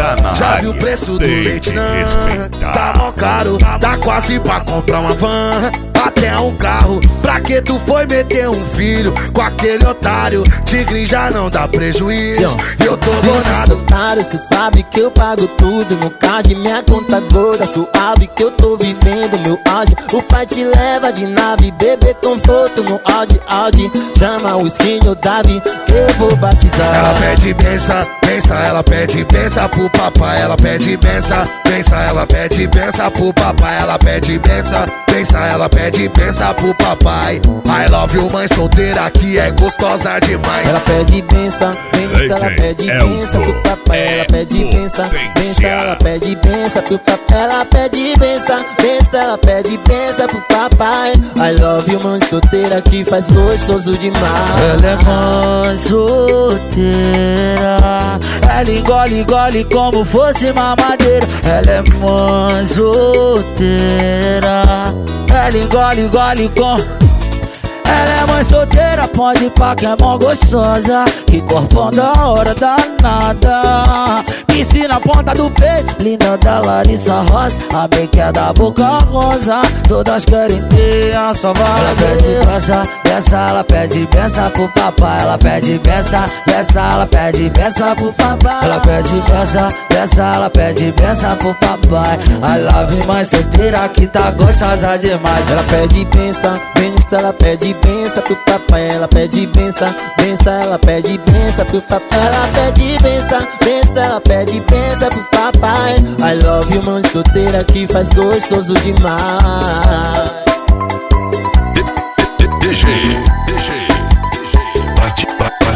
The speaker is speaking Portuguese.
Já viu o preço do leite, não? Tá mó caro, dá quase pra comprar uma van, até um carro. Pra que tu foi meter um filho com aquele otário? Tigre já não dá prejuízo, eu tô bolado. Otário, cê sabe que eu pago tudo no card, minha conta gorda, suave que eu tô vivendo meu auge. O pai te leva de nave, bebê conforto no Audi. Chama o skin o Davi, que eu vou batizar. Ela pede benção, benção, ela pede benção pro papai. Ela pede benção, benção, ela pede benção pro papai. Ela pede benção, benção, ela pede benção pro papai. I love you, mãe solteira que é gostosa demais. Ela pede benção, benção, ela pede benção pro papai. Ela pede benção, benção, ela pede benção pro papai. Ela pede benção, benção, ela pede benção pro papai. I love you, mãe solteira que faz gostoso demais. Ela é mãe solteira, ela engole como fosse mamadeira. Ela é mãe solteira, ela engole com... Ela é mãe solteira, pode pá que é mó gostosa, que corpão da hora danada. Piscina na ponta do peito, linda da Larissa Rosa. A make é da boca rosa, todas querem ter a sua vaga. Ela pede benção, benção, ela pede benção pro papai. Ela pede benção, benção, ela pede benção pro papai. Ela pede benção, benção, ela pede benção pro papai. I love you, mãe solteira que tá gostosa demais. Ela pede benção, benção, ela pede benção pro papai. Ela pede benção, benção, ela pede benção pro papai. Ela pede benção, benção, ela pede benção pro papai. I love you, mãe solteira que faz gostoso demais. DG, bate